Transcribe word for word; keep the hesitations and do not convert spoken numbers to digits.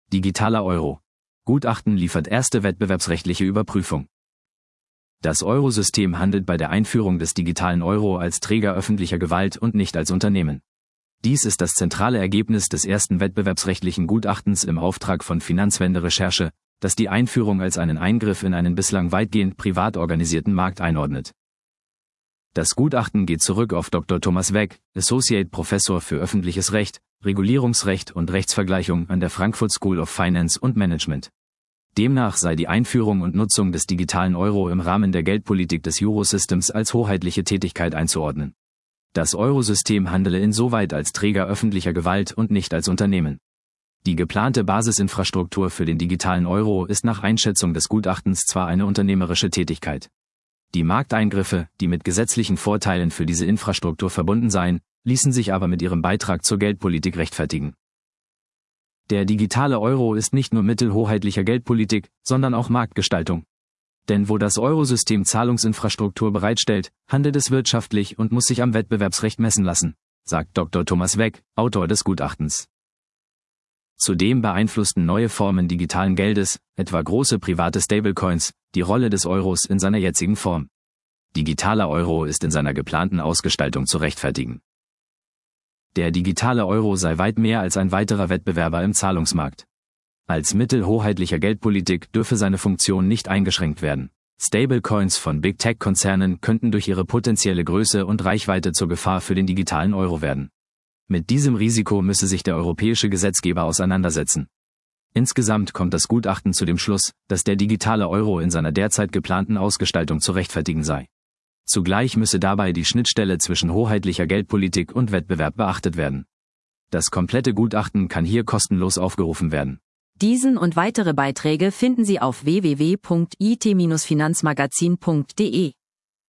Digitaler Euro. Gutachten liefert erste wettbewerbsrechtliche Überprüfung. Das Eurosystem handelt bei der Einführung des digitalen Euro als Träger öffentlicher Gewalt und nicht als Unternehmen. Dies ist das zentrale Ergebnis des ersten wettbewerbsrechtlichen Gutachtens im Auftrag von Finanzwende Recherche, das die Einführung als einen Eingriff in einen bislang weitgehend privat organisierten Markt einordnet. Das Gutachten geht zurück auf Doktor Thomas Weck, Associate Professor für öffentliches Recht, Regulierungsrecht und Rechtsvergleichung an der Frankfurt School of Finance und Management. Demnach sei die Einführung und Nutzung des digitalen Euro im Rahmen der Geldpolitik des Eurosystems als hoheitliche Tätigkeit einzuordnen. Das Eurosystem handele insoweit als Träger öffentlicher Gewalt und nicht als Unternehmen. Die geplante Basisinfrastruktur für den digitalen Euro ist nach Einschätzung des Gutachtens zwar eine unternehmerische Tätigkeit. Die Markteingriffe, die mit gesetzlichen Vorteilen für diese Infrastruktur verbunden seien, ließen sich aber mit ihrem Beitrag zur Geldpolitik rechtfertigen. Der digitale Euro ist nicht nur Mittel hoheitlicher Geldpolitik, sondern auch Marktgestaltung. Denn wo das Eurosystem Zahlungsinfrastruktur bereitstellt, handelt es wirtschaftlich und muss sich am Wettbewerbsrecht messen lassen, sagt Doktor Thomas Weck, Autor des Gutachtens. Zudem beeinflussten neue Formen digitalen Geldes, etwa große private Stablecoins, die Rolle des Euros in seiner jetzigen Form. Digitaler Euro ist in seiner geplanten Ausgestaltung zu rechtfertigen. Der digitale Euro sei weit mehr als ein weiterer Wettbewerber im Zahlungsmarkt. Als Mittel hoheitlicher Geldpolitik dürfe seine Funktion nicht eingeschränkt werden. Stablecoins von Big Tech-Konzernen könnten durch ihre potenzielle Größe und Reichweite zur Gefahr für den digitalen Euro werden. Mit diesem Risiko müsse sich der europäische Gesetzgeber auseinandersetzen. Insgesamt kommt das Gutachten zu dem Schluss, dass der digitale Euro in seiner derzeit geplanten Ausgestaltung zu rechtfertigen sei. Zugleich müsse dabei die Schnittstelle zwischen hoheitlicher Geldpolitik und Wettbewerb beachtet werden. Das komplette Gutachten kann hier kostenlos aufgerufen werden. Diesen und weitere Beiträge finden Sie auf w w w punkt i t Bindestrich finanzmagazin punkt de.